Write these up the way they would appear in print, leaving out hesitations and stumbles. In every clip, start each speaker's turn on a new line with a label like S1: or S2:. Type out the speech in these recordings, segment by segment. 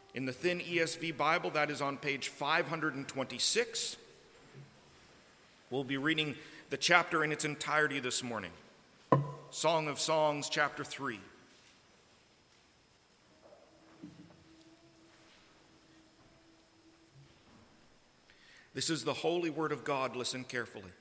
S1: In the thin ESV Bible, that is on page 526. We'll be reading the chapter in its entirety this morning. Song of Songs, chapter 3. This is the holy word of God. Listen carefully.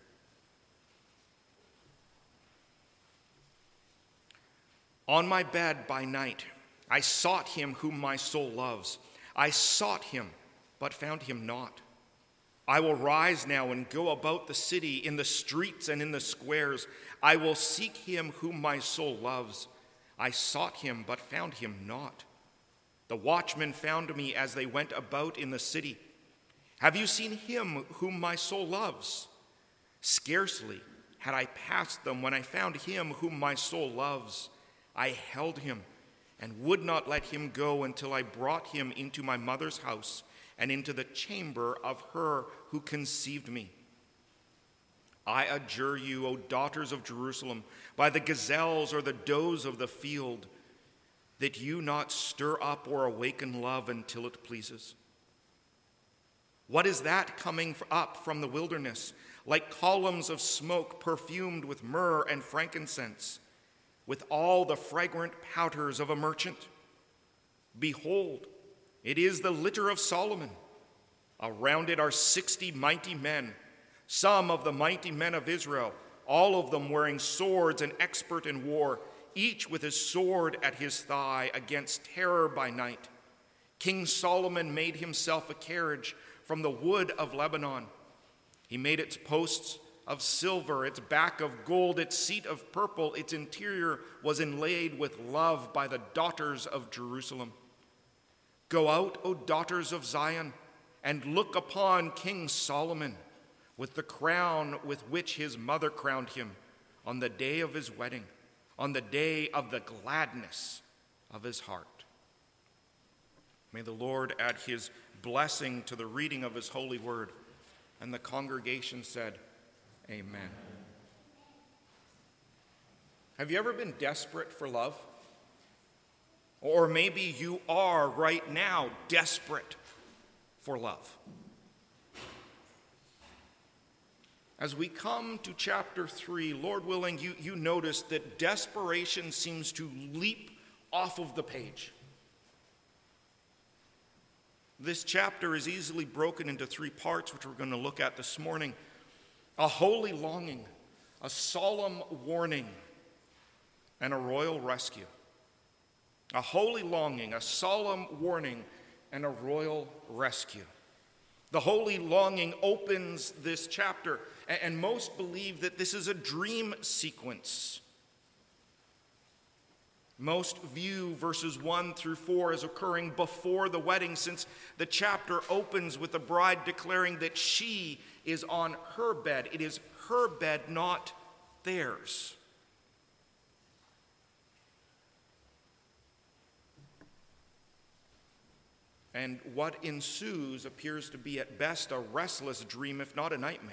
S1: On my bed by night, I sought him whom my soul loves. I sought him, but found him not. I will rise now and go about the city, in the streets and in the squares. I will seek him whom my soul loves. I sought him, but found him not. The watchmen found me as they went about in the city. Have you seen him whom my soul loves? Scarcely had I passed them when I found him whom my soul loves. I held him and would not let him go until I brought him into my mother's house and into the chamber of her who conceived me. I adjure you, O daughters of Jerusalem, by the gazelles or the does of the field, that you not stir up or awaken love until it pleases. What is that coming up from the wilderness, like columns of smoke perfumed with myrrh and frankincense, with all the fragrant powders of a merchant? Behold, it is the litter of Solomon. Around it are 60 mighty men, some of the mighty men of Israel, all of them wearing swords and expert in war, each with his sword at his thigh against terror by night. King Solomon made himself a carriage from the wood of Lebanon. He made its posts of silver, its back of gold, its seat of purple. Its interior was inlaid with love by the daughters of Jerusalem. Go out, O daughters of Zion, and look upon King Solomon with the crown with which his mother crowned him on the day of his wedding, on the day of the gladness of his heart. May the Lord add his blessing to the reading of his holy word. And the congregation said, Amen. Have you ever been desperate for love? Or maybe you are right now desperate for love. As we come to chapter 3, Lord willing, you notice that desperation seems to leap off of the page. This chapter is easily broken into 3 parts, which we're going to look at this morning. A holy longing, a solemn warning, and a royal rescue. A holy longing, a solemn warning, and a royal rescue. The holy longing opens this chapter, and most believe that this is a dream sequence. Most view verses 1 through 4 as occurring before the wedding, since the chapter opens with the bride declaring that she is on her bed. It is her bed, not theirs. And what ensues appears to be at best a restless dream, if not a nightmare.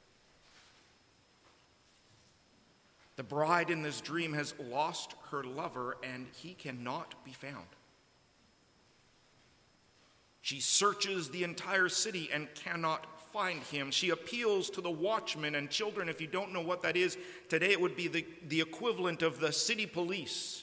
S1: The bride in this dream has lost her lover, and he cannot be found. She searches the entire city and cannot find him. She appeals to the watchmen and children. If you don't know what that is, today it would be the equivalent of the city police.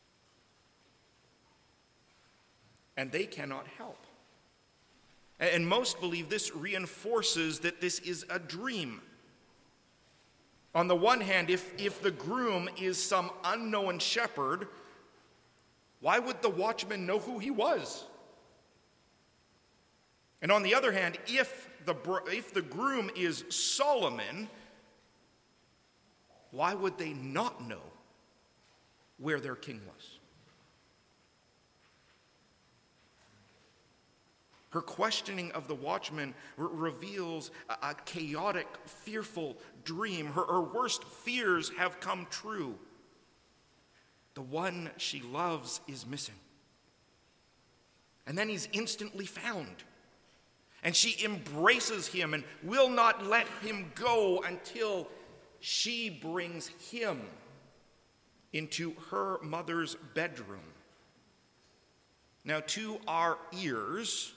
S1: And they cannot help. And most believe this reinforces that this is a dream. On the one hand, if the groom is some unknown shepherd, why would the watchman know who he was? And on the other hand, if the groom is Solomon, why would they not know where their king was? Her questioning of the watchman reveals a chaotic, fearful dream. Her worst fears have come true. The one she loves is missing. And then he's instantly found. And she embraces him and will not let him go until she brings him into her mother's bedroom. Now, to our ears,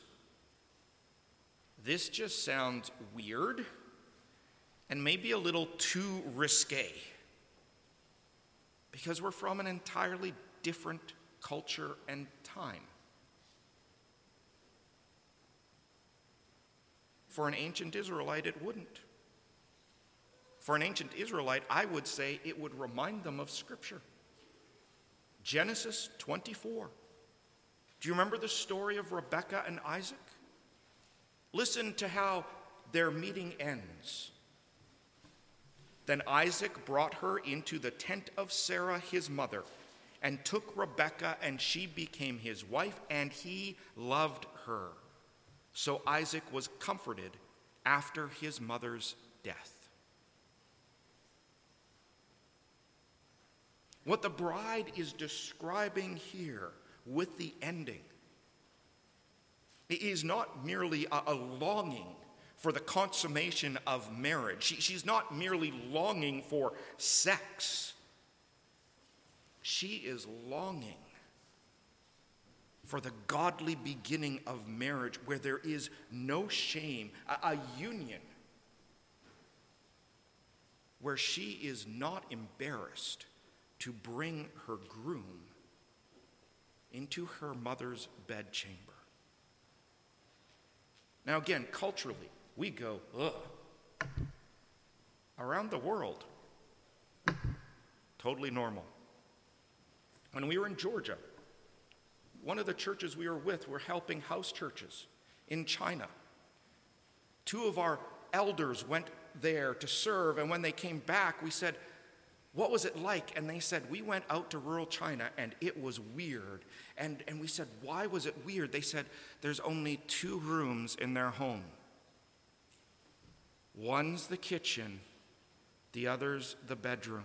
S1: this just sounds weird and maybe a little too risque, because we're from an entirely different culture and time. For an ancient Israelite, it wouldn't. For an ancient Israelite, I would say it would remind them of Scripture. Genesis 24. Do you remember the story of Rebekah and Isaac? Listen to how their meeting ends. Then Isaac brought her into the tent of Sarah his mother, and took Rebekah, and she became his wife, and he loved her. So Isaac was comforted after his mother's death. What the bride is describing here with the ending is not merely a longing for the consummation of marriage. She's not merely longing for sex. She is longing for the godly beginning of marriage where there is no shame, a union where she is not embarrassed to bring her groom into her mother's bedchamber. Now again, culturally, we go, ugh. Around the world, totally normal. When we were in Georgia, one of the churches we were with were helping house churches in China. Two of our elders went there to serve, and when they came back, we said, what was it like? And they said, we went out to rural China, and it was weird. And we said, why was it weird? They said, there's only 2 rooms in their home. One's the kitchen, the other's the bedroom.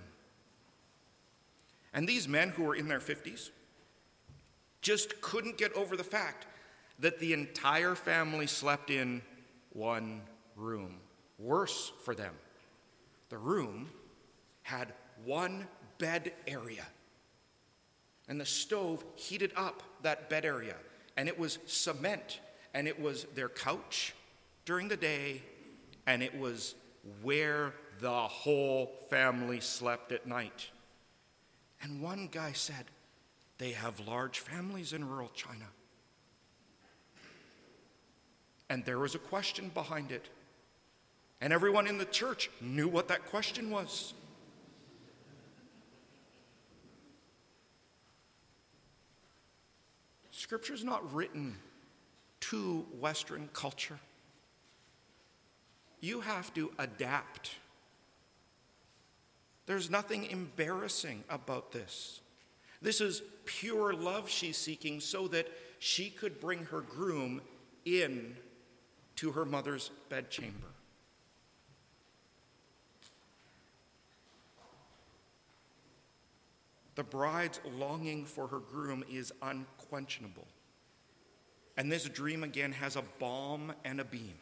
S1: And these men who were in their 50s just couldn't get over the fact that the entire family slept in one room. Worse for them, the room had one bed area, and the stove heated up that bed area, and it was cement, and it was their couch during the day, and it was where the whole family slept at night. And one guy said, they have large families in rural China. And there was a question behind it. And everyone in the church knew what that question was. Scripture's not written to Western culture. You have to adapt. There's nothing embarrassing about this. This is pure love she's seeking so that she could bring her groom in to her mother's bedchamber. The bride's longing for her groom is unquenchable. And this dream again has a balm and a beam.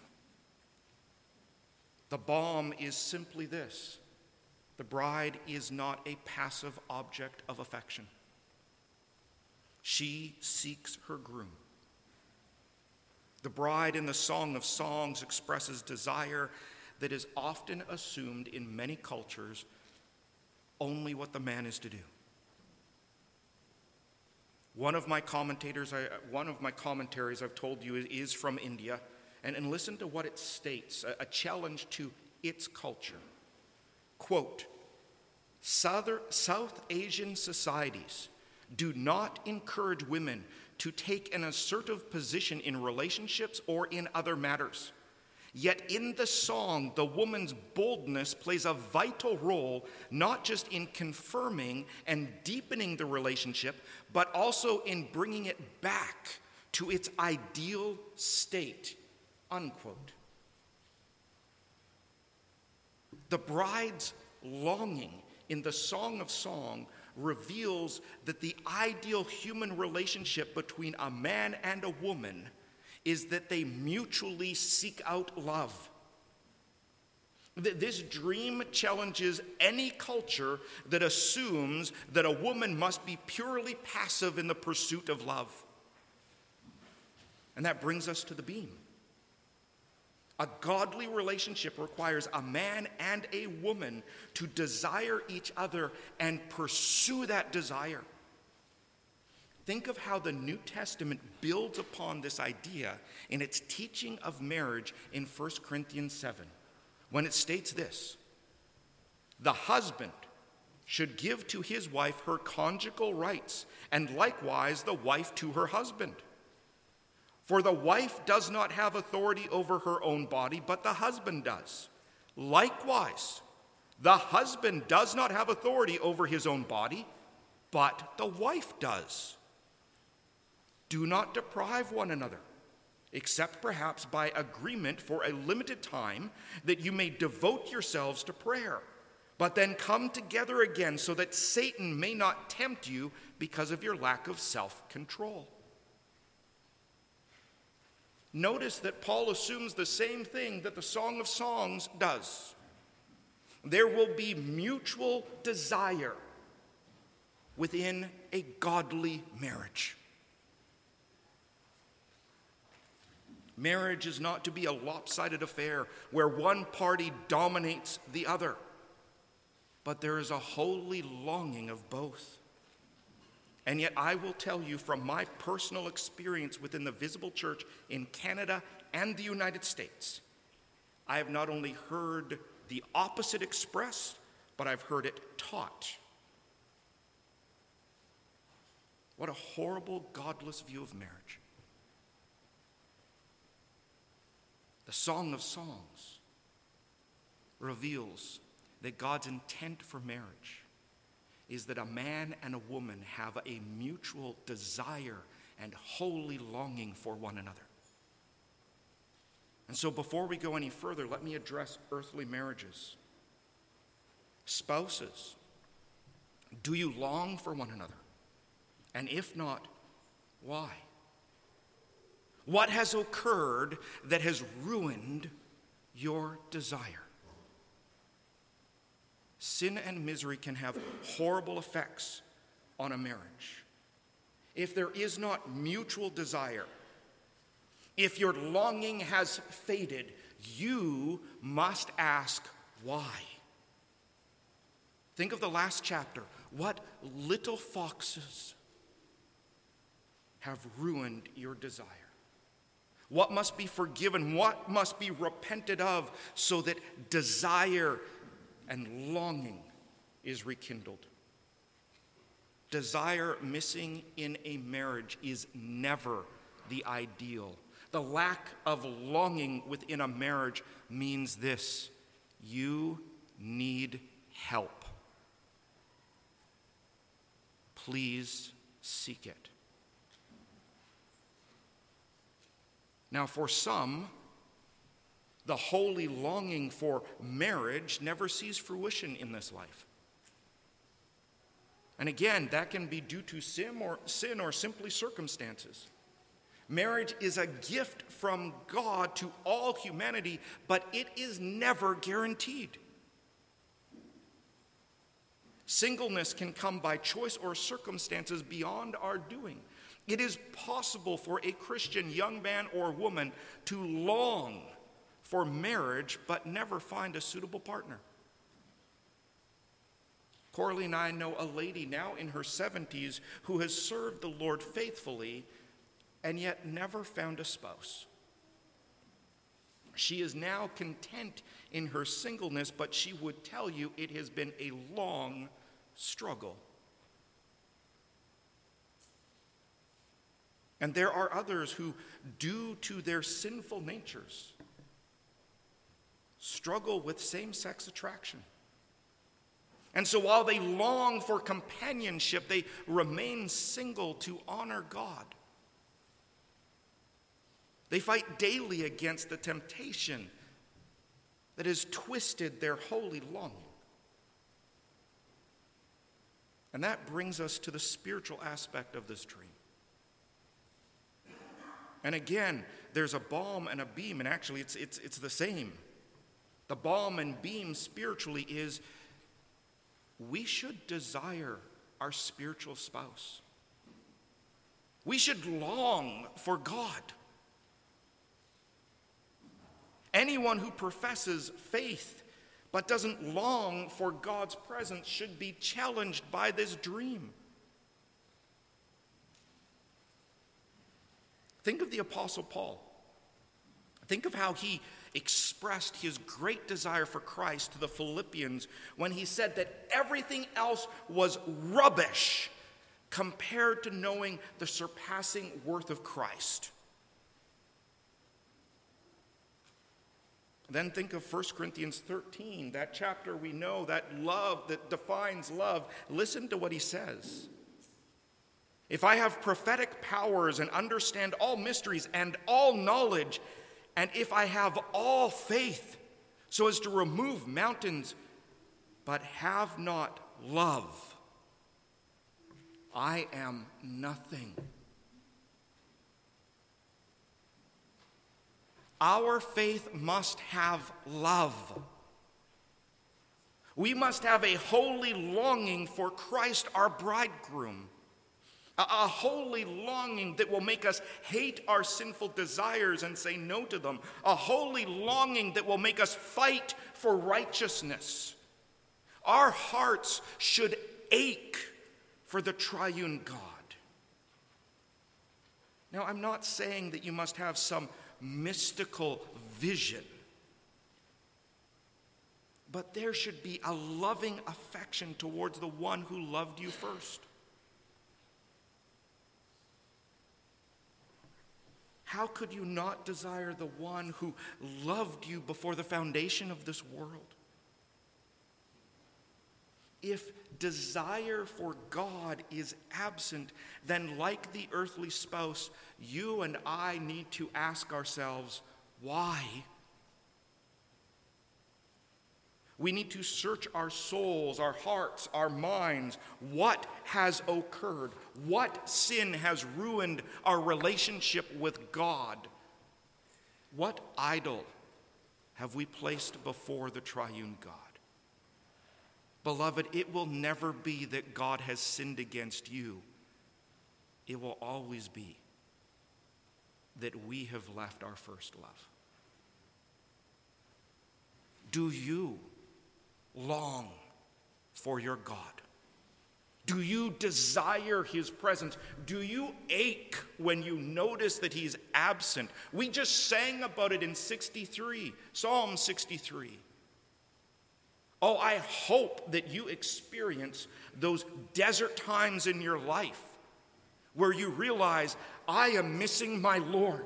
S1: The balm is simply this: the bride is not a passive object of affection. She seeks her groom. The bride in the Song of Songs expresses desire that is often assumed in many cultures only what the man is to do. One of my commentaries I've told you is from India, and listen to what it states, a challenge to its culture. Quote, South Asian societies do not encourage women to take an assertive position in relationships or in other matters. Yet in the song, the woman's boldness plays a vital role, not just in confirming and deepening the relationship, but also in bringing it back to its ideal state, unquote. The bride's longing in the Song of Song reveals that the ideal human relationship between a man and a woman is that they mutually seek out love. This dream challenges any culture that assumes that a woman must be purely passive in the pursuit of love. And that brings us to the beam. A godly relationship requires a man and a woman to desire each other and pursue that desire. Think of how the New Testament builds upon this idea in its teaching of marriage in 1 Corinthians 7, when it states this: the husband should give to his wife her conjugal rights, and likewise the wife to her husband. For the wife does not have authority over her own body, but the husband does. Likewise, the husband does not have authority over his own body, but the wife does. Do not deprive one another, except perhaps by agreement for a limited time, that you may devote yourselves to prayer, but then come together again so that Satan may not tempt you because of your lack of self-control. Notice that Paul assumes the same thing that the Song of Songs does. There will be mutual desire within a godly marriage. Marriage is not to be a lopsided affair where one party dominates the other, but there is a holy longing of both. And yet I will tell you from my personal experience within the visible church in Canada and the United States, I have not only heard the opposite expressed, but I've heard it taught. What a horrible, godless view of marriage. The Song of Songs reveals that God's intent for marriage is that a man and a woman have a mutual desire and holy longing for one another. And so before we go any further, let me address earthly marriages. Spouses, do you long for one another? And if not, why? What has occurred that has ruined your desire? Sin and misery can have horrible effects on a marriage. If there is not mutual desire, if your longing has faded, you must ask why. Think of the last chapter. What little foxes have ruined your desire? What must be forgiven? What must be repented of so that desire and longing is rekindled? Desire missing in a marriage is never the ideal. The lack of longing within a marriage means this: you need help. Please seek it. Now, for some, the holy longing for marriage never sees fruition in this life. And again, that can be due to sin or simply circumstances. Marriage is a gift from God to all humanity, but it is never guaranteed. Singleness can come by choice or circumstances beyond our doing. It is possible for a Christian young man or woman to long for marriage but never find a suitable partner. Coralie and I know a lady now in her 70s who has served the Lord faithfully and yet never found a spouse. She is now content in her singleness, but she would tell you it has been a long struggle. And there are others who, due to their sinful natures, struggle with same-sex attraction. And so while they long for companionship, they remain single to honor God. They fight daily against the temptation that has twisted their holy longing. And that brings us to the spiritual aspect of this dream. And again, there's a balm and a beam, and actually it's the same. The balm and beam spiritually is we should desire our spiritual spouse. We should long for God. Anyone who professes faith but doesn't long for God's presence should be challenged by this dream. Think of the Apostle Paul. Think of how he expressed his great desire for Christ to the Philippians when he said that everything else was rubbish compared to knowing the surpassing worth of Christ. Then think of 1 Corinthians 13, that chapter we know, that love that defines love. Listen to what he says. If I have prophetic powers and understand all mysteries and all knowledge, and if I have all faith so as to remove mountains, but have not love, I am nothing. Our faith must have love. We must have a holy longing for Christ, our bridegroom. A holy longing that will make us hate our sinful desires and say no to them. A holy longing that will make us fight for righteousness. Our hearts should ache for the triune God. Now, I'm not saying that you must have some mystical vision, but there should be a loving affection towards the one who loved you first. How could you not desire the one who loved you before the foundation of this world? If desire for God is absent, then like the earthly spouse, you and I need to ask ourselves, why? We need to search our souls, our hearts, our minds. What has occurred? What sin has ruined our relationship with God? What idol have we placed before the triune God? Beloved, it will never be that God has sinned against you. It will always be that we have left our first love. Do you long for your God? Do you desire his presence? Do you ache when you notice that he's absent? We just sang about it in 63, Psalm 63. Oh, I hope that you experience those desert times in your life where you realize, I am missing my Lord.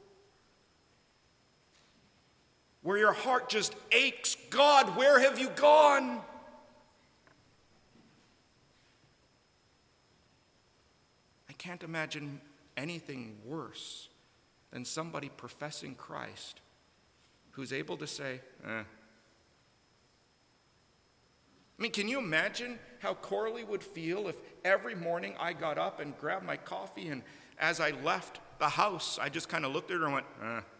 S1: Where your heart just aches, God, where have you gone? I can't imagine anything worse than somebody professing Christ who's able to say, I mean, can you imagine how Corley would feel if every morning I got up and grabbed my coffee, and as I left the house, I just kind of looked at her and went,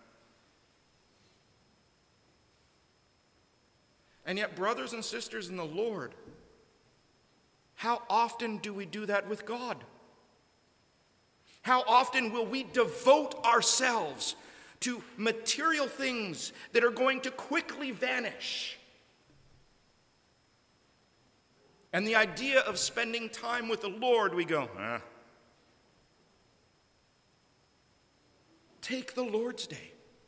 S1: And yet, brothers and sisters in the Lord, how often do we do that with God? How often will we devote ourselves to material things that are going to quickly vanish? And the idea of spending time with the Lord, we go, Take the Lord's Day.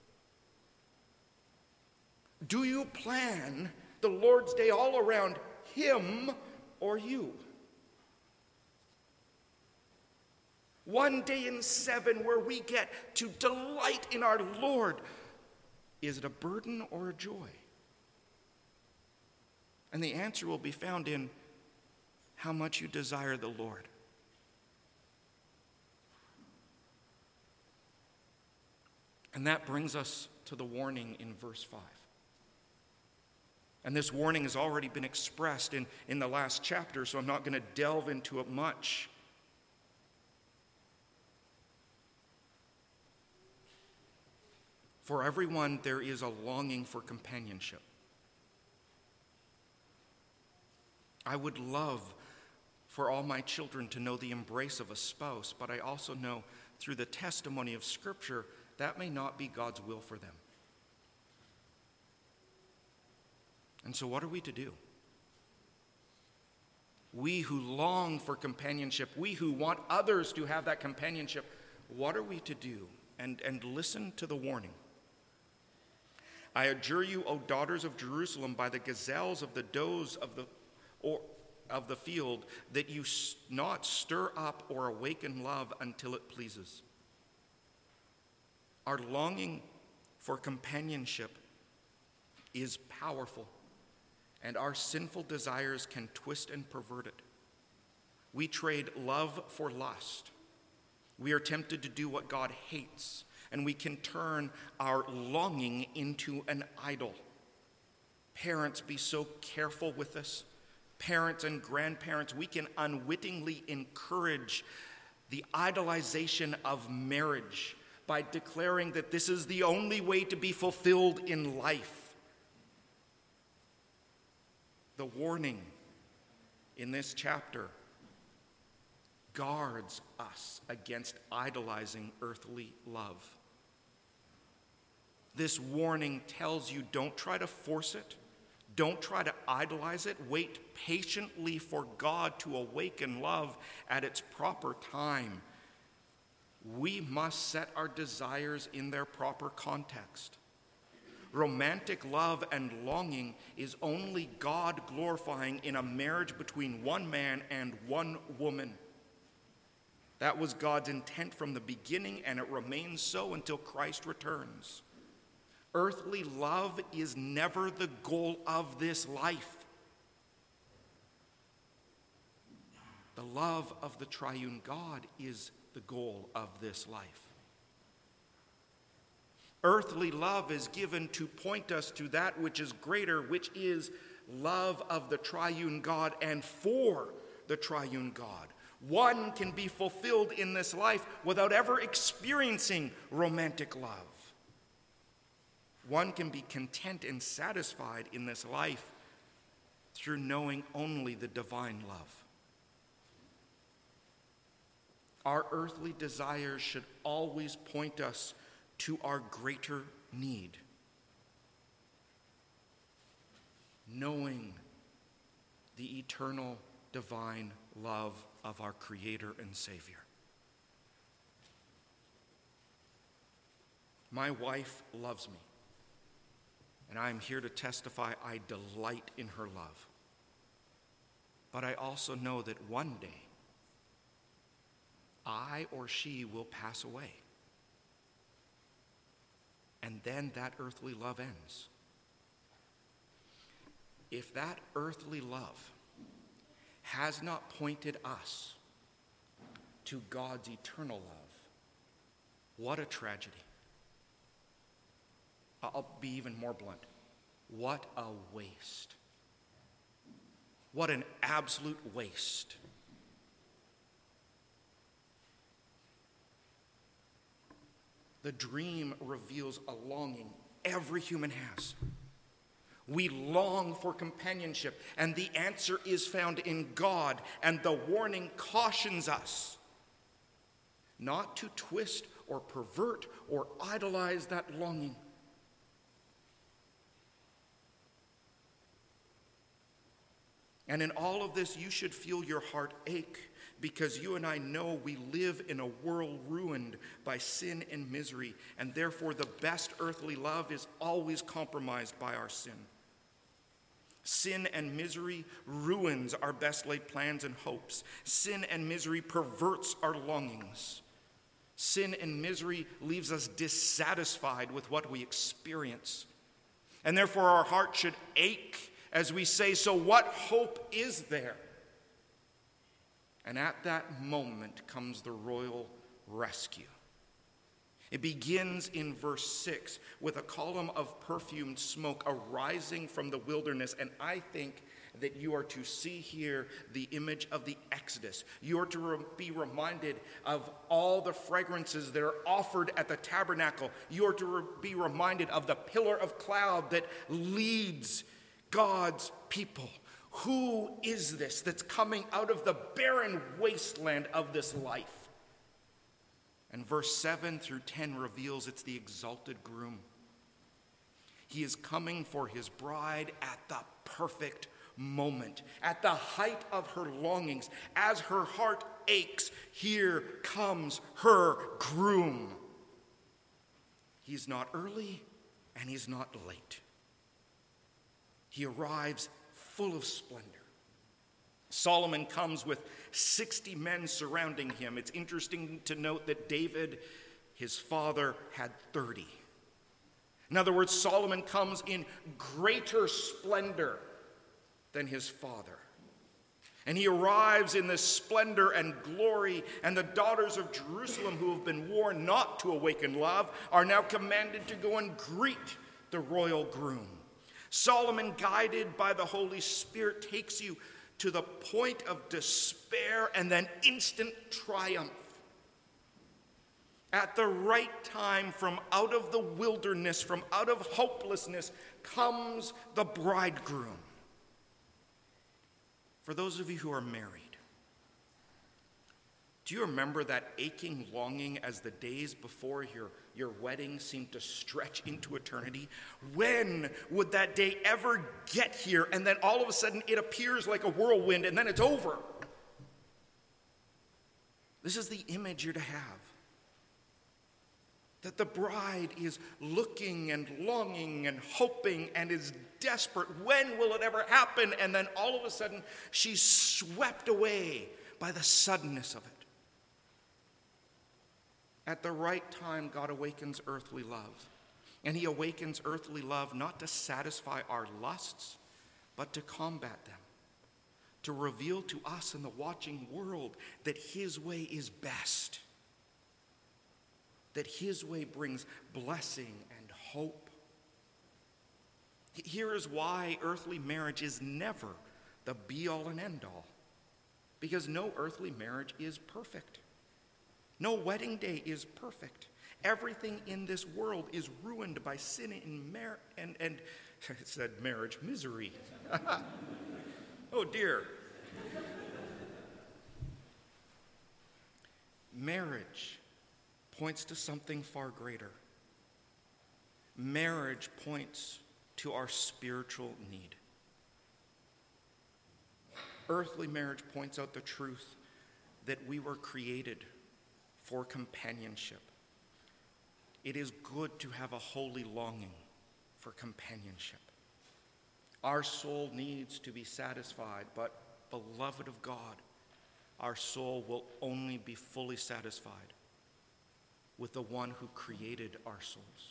S1: Do you plan the Lord's Day all around him or you? One day in 7 where we get to delight in our Lord. Is it a burden or a joy? And the answer will be found in how much you desire the Lord. And that brings us to the warning in verse 5. And this warning has already been expressed in the last chapter, so I'm not going to delve into it much. For everyone, there is a longing for companionship. I would love for all my children to know the embrace of a spouse, but I also know through the testimony of Scripture that may not be God's will for them. And so what are we to do? We who long for companionship, we who want others to have that companionship, what are we to do? And listen to the warning. I adjure you, O daughters of Jerusalem, by the gazelles of the does of the field, that you not stir up or awaken love until it pleases. Our longing for companionship is powerful, and our sinful desires can twist and pervert it. We trade love for lust. We are tempted to do what God hates, and we can turn our longing into an idol. Parents, be so careful with this. Parents and grandparents, we can unwittingly encourage the idolization of marriage by declaring that this is the only way to be fulfilled in life. The warning in this chapter guards us against idolizing earthly love. This warning tells you, don't try to force it. Don't try to idolize it. Wait patiently for God to awaken love at its proper time. We must set our desires in their proper context. Romantic love and longing is only God glorifying in a marriage between one man and one woman. That was God's intent from the beginning, and it remains so until Christ returns. Earthly love is never the goal of this life. The love of the triune God is the goal of this life. Earthly love is given to point us to that which is greater, which is love of the triune God and for the triune God. One can be fulfilled in this life without ever experiencing romantic love. One can be content and satisfied in this life through knowing only the divine love. Our earthly desires should always point us to our greater need. Knowing the eternal divine love of our Creator and Savior. My wife loves me, and I am here to testify I delight in her love. But I also know that one day, I or she will pass away. And then that earthly love ends. If that earthly love has not pointed us to God's eternal love, what a tragedy. I'll be even more blunt. What a waste. What an absolute waste. The dream reveals a longing every human has. We long for companionship, and the answer is found in God, and the warning cautions us not to twist or pervert or idolize that longing. And in all of this, you should feel your heart ache, because you and I know we live in a world ruined by sin and misery, and therefore the best earthly love is always compromised by our sin. Sin and misery ruins our best laid plans and hopes. Sin and misery perverts our longings. Sin and misery leaves us dissatisfied with what we experience. And therefore our heart should ache as we say, so what hope is there? And at that moment comes the royal rescue. It begins in verse 6 with a column of perfumed smoke arising from the wilderness. And I think that you are to see here the image of the Exodus. You are to be reminded of all the fragrances that are offered at the tabernacle. You are to be reminded of the pillar of cloud that leads God's people. Who is this that's coming out of the barren wasteland of this life? And verse 7 through 10 reveals it's the exalted groom. He is coming for his bride at the perfect moment, at the height of her longings. As her heart aches, here comes her groom. He's not early and he's not late. He arrives full of splendor. Solomon comes with 60 men surrounding him. It's interesting to note that David, his father, had 30. In other words, Solomon comes in greater splendor than his father. And he arrives in this splendor and glory, and the daughters of Jerusalem, who have been warned not to awaken love, are now commanded to go and greet the royal groom. Solomon, guided by the Holy Spirit, takes you to the point of despair and then instant triumph. At the right time, from out of the wilderness, from out of hopelessness, comes the bridegroom. For those of you who are married, do you remember that aching longing as the days before your wedding seemed to stretch into eternity? When would that day ever get here? And then all of a sudden it appears like a whirlwind and then it's over. This is the image you're to have. That the bride is looking and longing and hoping and is desperate. When will it ever happen? And then all of a sudden she's swept away by the suddenness of it. At the right time, God awakens earthly love. And he awakens earthly love not to satisfy our lusts, but to combat them. To reveal to us in the watching world that his way is best. That his way brings blessing and hope. Here is why earthly marriage is never the be-all and end-all. Because no earthly marriage is perfect. No wedding day is perfect. Everything in this world is ruined by sin and it said marriage misery. Oh dear. Marriage points to something far greater. Marriage points to our spiritual need. Earthly marriage points out the truth that we were created for companionship. It is good to have a holy longing for companionship. Our soul needs to be satisfied, but beloved of God, our soul will only be fully satisfied with the one who created our souls.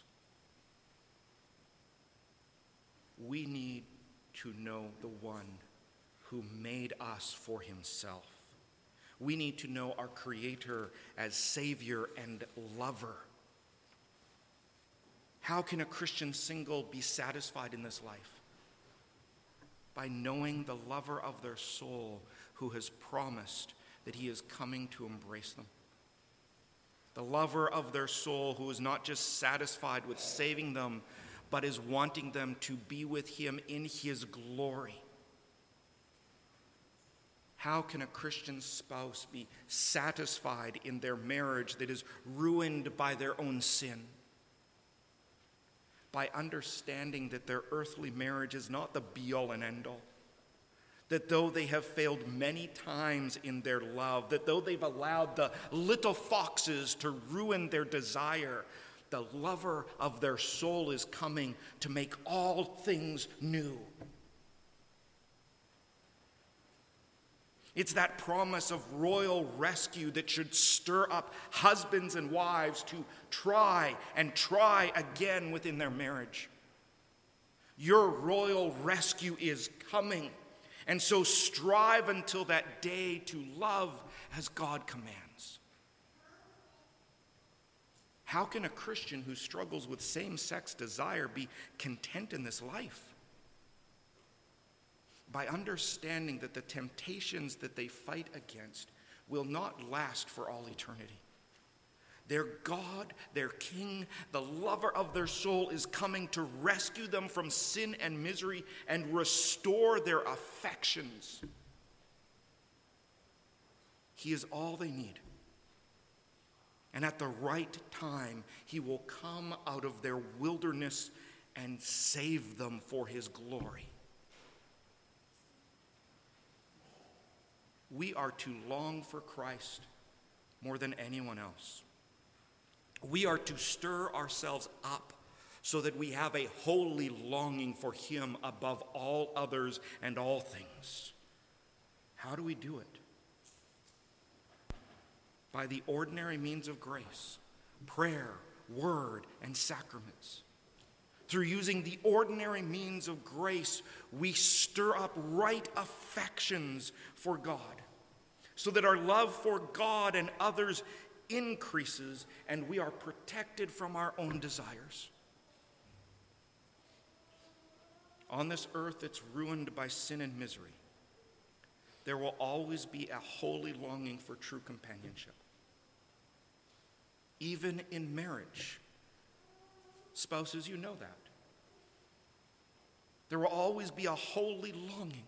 S1: We need to know the one who made us for himself. We need to know our Creator as Savior and lover. How can a Christian single be satisfied in this life? By knowing the lover of their soul who has promised that he is coming to embrace them. The lover of their soul who is not just satisfied with saving them, but is wanting them to be with him in his glory. How can a Christian spouse be satisfied in their marriage that is ruined by their own sin? By understanding that their earthly marriage is not the be-all and end-all. That though they have failed many times in their love, that though they've allowed the little foxes to ruin their desire, the lover of their soul is coming to make all things new. It's that promise of royal rescue that should stir up husbands and wives to try and try again within their marriage. Your royal rescue is coming, and so strive until that day to love as God commands. How can a Christian who struggles with same-sex desire be content in this life? By understanding that the temptations that they fight against will not last for all eternity. Their God, their King, the lover of their soul is coming to rescue them from sin and misery and restore their affections. He is all they need. And at the right time, he will come out of their wilderness and save them for his glory. We are to long for Christ more than anyone else. We are to stir ourselves up so that we have a holy longing for him above all others and all things. How do we do it? By the ordinary means of grace, prayer, word, and sacraments. Through using the ordinary means of grace, we stir up right affections for God, so that our love for God and others increases and we are protected from our own desires. On this earth that's ruined by sin and misery, there will always be a holy longing for true companionship. Even in marriage, spouses, you know that. There will always be a holy longing.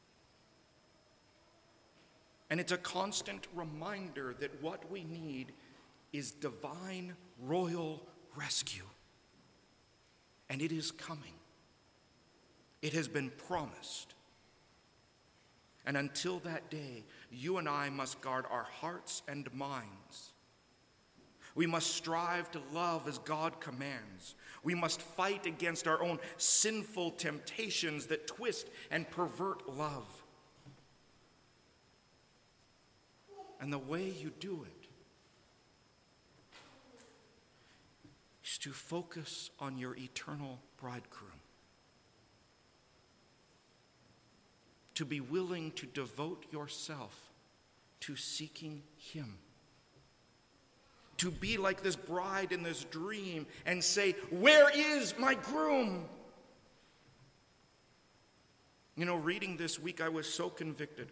S1: And it's a constant reminder that what we need is divine royal rescue. And it is coming. It has been promised. And until that day, you and I must guard our hearts and minds. We must strive to love as God commands. We must fight against our own sinful temptations that twist and pervert love. And the way you do it is to focus on your eternal bridegroom. To be willing to devote yourself to seeking him. To be like this bride in this dream and say, "Where is my groom?" You know, reading this week, I was so convicted.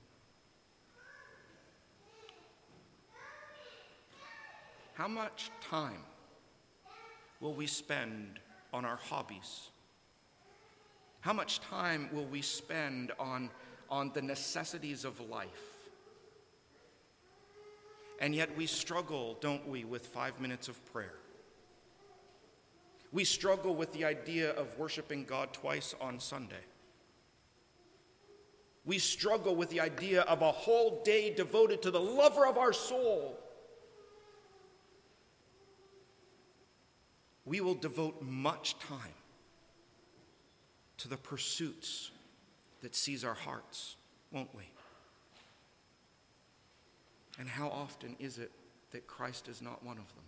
S1: How much time will we spend on our hobbies? How much time will we spend on the necessities of life? And yet we struggle, don't we, with 5 minutes of prayer. We struggle with the idea of worshiping God twice on Sunday. We struggle with the idea of a whole day devoted to the lover of our soul. We will devote much time to the pursuits that seize our hearts, won't we? And how often is it that Christ is not one of them?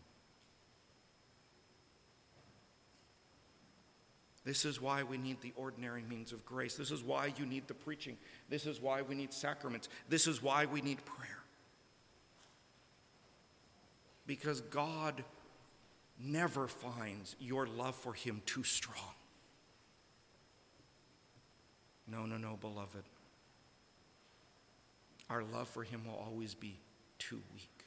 S1: This is why we need the ordinary means of grace. This is why you need the preaching. This is why we need sacraments. This is why we need prayer. Because God never finds your love for him too strong. No, beloved. Our love for him will always be too weak.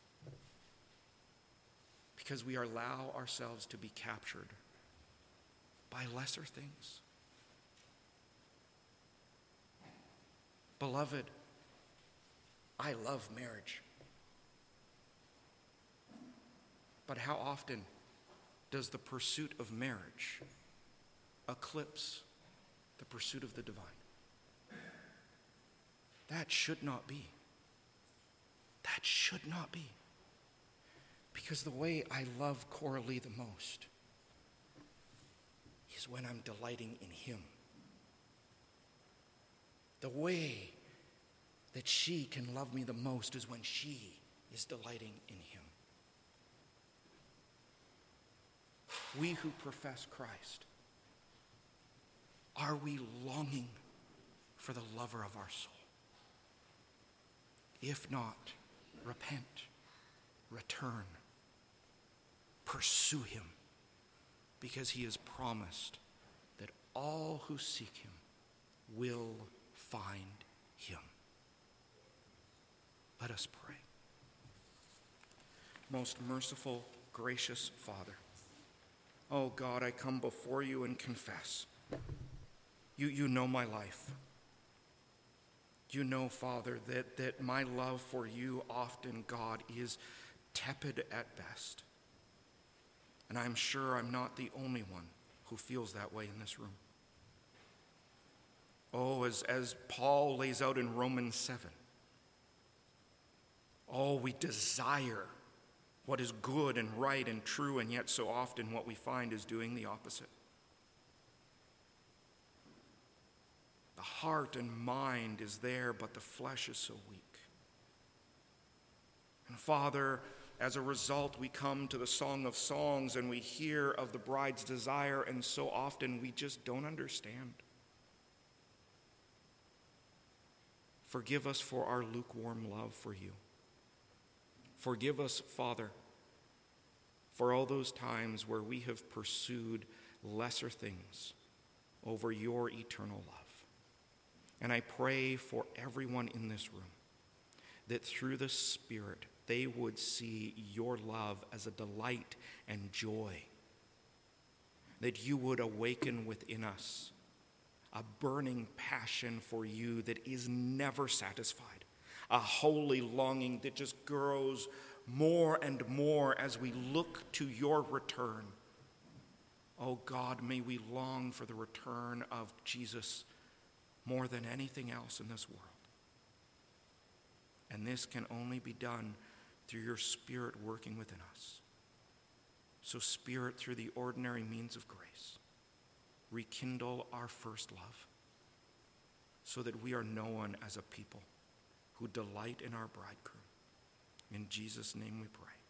S1: Because we allow ourselves to be captured by lesser things. Beloved, I love marriage. But how often does the pursuit of marriage eclipse the pursuit of the divine? That should not be. That should not be. Because the way I love Coralie the most is when I'm delighting in him. The way that she can love me the most is when she is delighting in him. We who profess Christ, are we longing for the lover of our soul? If not, repent, return, pursue him, because he has promised that all who seek him will find him. Let us pray. Most merciful, gracious Father, oh God, I come before you and confess. You know my life. You know, Father, that my love for you often, God, is tepid at best. And I'm sure I'm not the only one who feels that way in this room. Oh, as Paul lays out in Romans 7, oh, we desire what is good and right and true, and yet so often what we find is doing the opposite. The heart and mind is there, but the flesh is so weak. And Father, as a result, we come to the Song of Songs and we hear of the bride's desire, and so often we just don't understand. Forgive us for our lukewarm love for you. Forgive us, Father, for all those times where we have pursued lesser things over your eternal love. And I pray for everyone in this room that through the Spirit they would see your love as a delight and joy, that you would awaken within us a burning passion for you that is never satisfied, a holy longing that just grows more and more as we look to your return. Oh God, may we long for the return of Jesus more than anything else in this world. And this can only be done through your Spirit working within us. So Spirit, through the ordinary means of grace, rekindle our first love so that we are known as a people who delight in our bridegroom. In Jesus' name we pray.